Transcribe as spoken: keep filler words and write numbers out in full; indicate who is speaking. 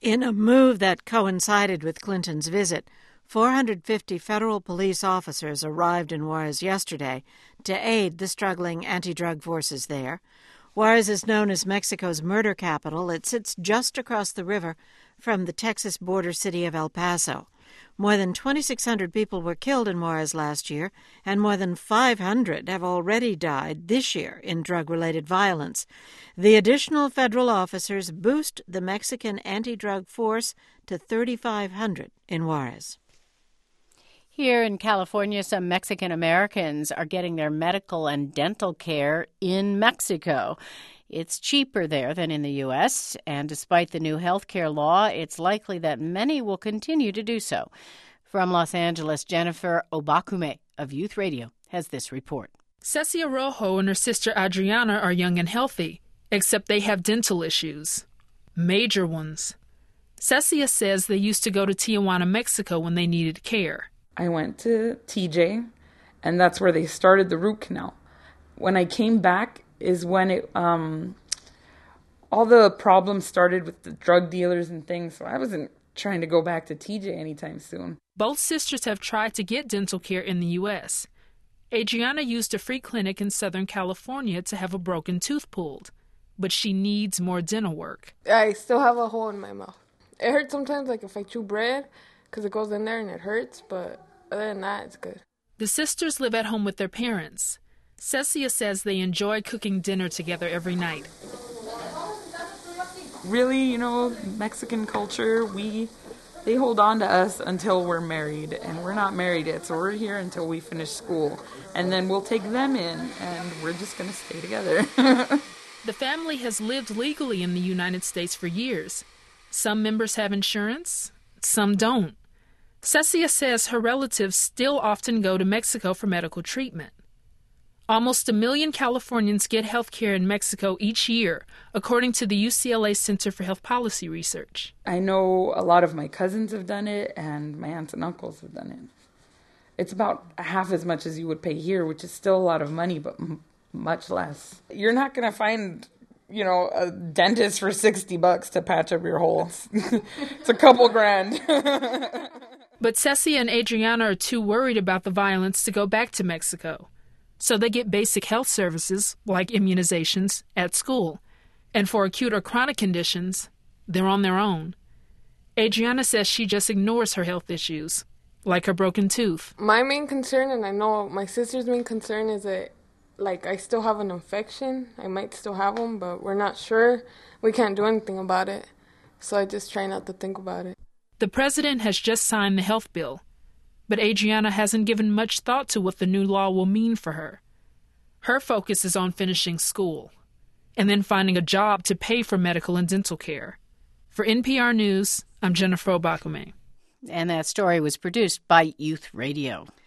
Speaker 1: In a move that coincided with Clinton's visit, four hundred fifty federal police officers arrived in Juarez yesterday to aid the struggling anti-drug forces there. Juarez is known as Mexico's murder capital. It sits just across the river from the Texas border city of El Paso. More than twenty-six hundred people were killed in Juarez last year, and more than five hundred have already died this year in drug-related violence. The additional federal officers boost the Mexican anti-drug force to thirty-five hundred in Juarez.
Speaker 2: Here in California, some Mexican Americans are getting their medical and dental care in Mexico. It's cheaper there than in the U S, and despite the new health care law, it's likely that many will continue to do so. From Los Angeles, Jennifer Obakume of Youth Radio has this report.
Speaker 3: Cecia Rojo and her sister Adriana are young and healthy, except they have dental issues. Major ones. Cecia says they used to go to Tijuana, Mexico when they needed care.
Speaker 4: I went to T J, and that's where they started the root canal. When I came back is when it um, all the problems started with the drug dealers and things, so I wasn't trying to go back to T J anytime soon.
Speaker 3: Both sisters have tried to get dental care in the U S. Adriana used a free clinic in Southern California to have a broken tooth pulled, but she needs more dental work.
Speaker 5: I still have a hole in my mouth. It hurts sometimes, like if I chew bread, because it goes in there and it hurts, but other than that, it's good.
Speaker 3: The sisters live at home with their parents. Cecia says they enjoy cooking dinner together every night.
Speaker 4: Really, you know, Mexican culture, we they hold on to us until we're married, and we're not married yet, so we're here until we finish school. And then we'll take them in, and we're just going to stay together.
Speaker 3: The family has lived legally in the United States for years. Some members have insurance, some don't. Cecia says her relatives still often go to Mexico for medical treatment. Almost a million Californians get health care in Mexico each year, according to the U C L A Center for Health Policy Research.
Speaker 4: I know a lot of my cousins have done it, and my aunts and uncles have done it. It's about half as much as you would pay here, which is still a lot of money, but m- much less. You're not going to find, you know, a dentist for sixty bucks to patch up your hole. It's a couple grand.
Speaker 3: But Cecia and Adriana are too worried about the violence to go back to Mexico. So they get basic health services, like immunizations, at school. And for acute or chronic conditions, they're on their own. Adriana says she just ignores her health issues, like her broken tooth.
Speaker 5: My main concern, and I know my sister's main concern, is that, like, I still have an infection. I might still have them, but we're not sure. We can't do anything about it. So I just try not to think about it.
Speaker 3: The president has just signed the health bill, but Adriana hasn't given much thought to what the new law will mean for her. Her focus is on finishing school and then finding a job to pay for medical and dental care. For N P R News, I'm Jennifer Obakume.
Speaker 2: And that story was produced by Youth Radio.